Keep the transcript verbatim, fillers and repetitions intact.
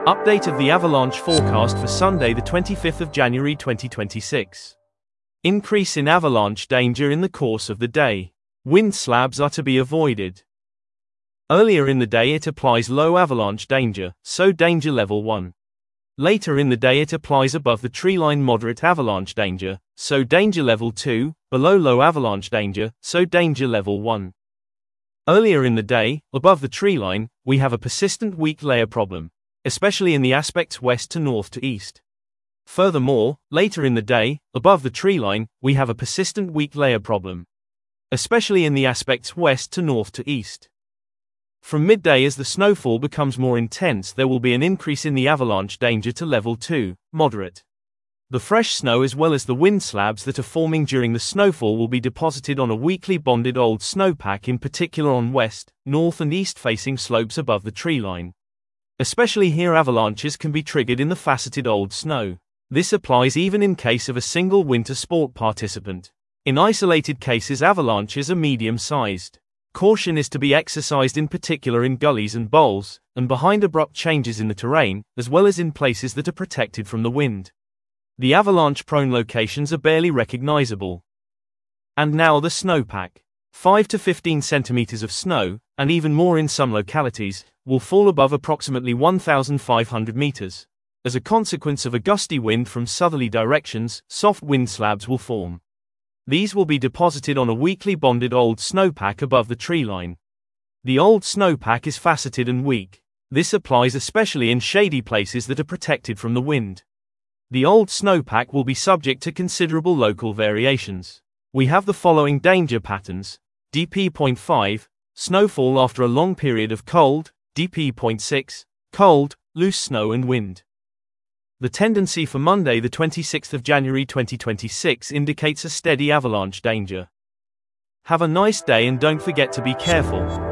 Update of the avalanche forecast for Sunday the twenty-fifth of January twenty twenty-six. Increase in avalanche danger in the course of the day. Wind slabs are to be avoided. Earlier in the day it applies low avalanche danger, so danger level one. Later in the day it applies above the treeline moderate avalanche danger, so danger level two, below low avalanche danger, so danger level one. Earlier in the day, above the treeline, we have a persistent weak layer problem, especially in the aspects west to north to east. Furthermore, later in the day, above the treeline, we have a persistent weak layer problem, especially in the aspects west to north to east. From midday as the snowfall becomes more intense there will be an increase in the avalanche danger to level two, moderate. The fresh snow as well as the wind slabs that are forming during the snowfall will be deposited on a weakly bonded old snowpack, in particular on west, north and east facing slopes above the treeline. Especially here avalanches can be triggered in the faceted old snow. This applies even in case of a single winter sport participant. In isolated cases avalanches are medium-sized. Caution is to be exercised in particular in gullies and bowls, and behind abrupt changes in the terrain, as well as in places that are protected from the wind. The avalanche-prone locations are barely recognizable. And now the snowpack. five to fifteen centimeters of snow, and even more in some localities, will fall above approximately one thousand five hundred meters. As a consequence of a gusty wind from southerly directions, soft wind slabs will form. These will be deposited on a weakly bonded old snowpack above the treeline. The old snowpack is faceted and weak. This applies especially in shady places that are protected from the wind. The old snowpack will be subject to considerable local variations. We have the following danger patterns: D P zero point five, snowfall after a long period of cold; D P zero point six, cold, loose snow and wind. The tendency for Monday the twenty-sixth of January twenty twenty-six indicates a steady avalanche danger. Have a nice day and don't forget to be careful.